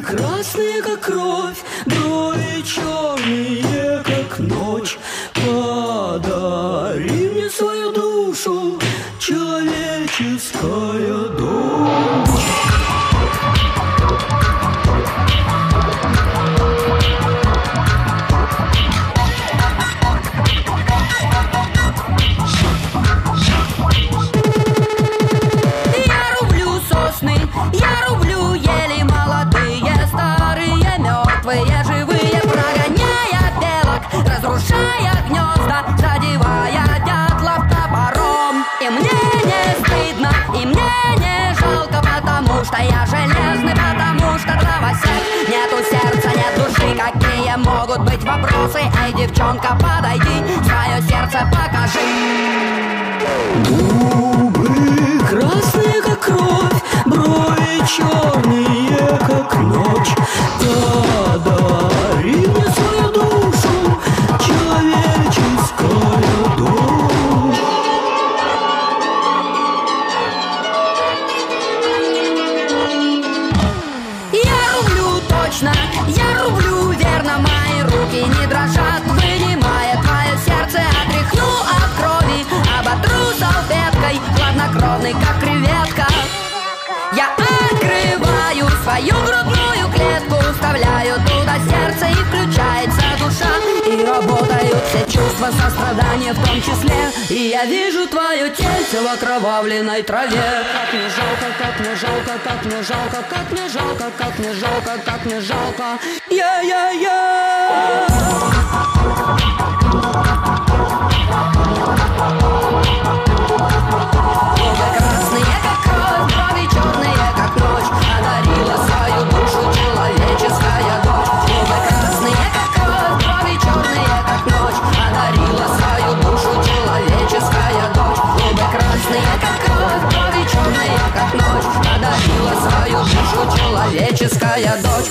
красные, как кровь, брови черные, как ночь. Подари мне свою душу, человеческая дочь. Я рублю ели молодые, старые, мертвые, живые, прогоняя белок, разрушая гнезда, задевая дятлов топором. И мне не стыдно, и мне не жалко, потому что я железный, потому что дровосек. Нету сердца, нет души, какие могут быть вопросы? Эй, девчонка, подойди, свое сердце покажи. Губы красные, как кровь, брови черные, как ночь. Подари мне свою душу, человеческая дочь. Я рублю точно, я рублю верно, мои руки не дрожат, вынимая твое сердце, отряхну от крови, оботру салфеткой, хладнокровный, как креветка. Я открываю свою грудную клетку, вставляю туда сердце, и включается душа, и работают все чувства сострадания в том числе. И я вижу твое тельце в окровавленной траве. Как мне жалко, как мне жалко, как мне жалко, как мне жалко, как мне жалко, как мне жалко. Я-я-я. Человеческая дочь.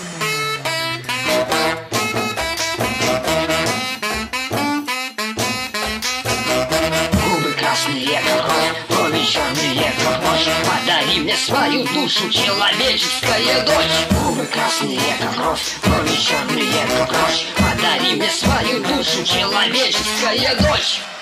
Губы красные, как кровь, брови черные, как ночь. Подари мне свою душу, человеческая дочь. Губы красные, как кровь, брови черные, как ночь. Подари мне свою душу, человеческая дочь.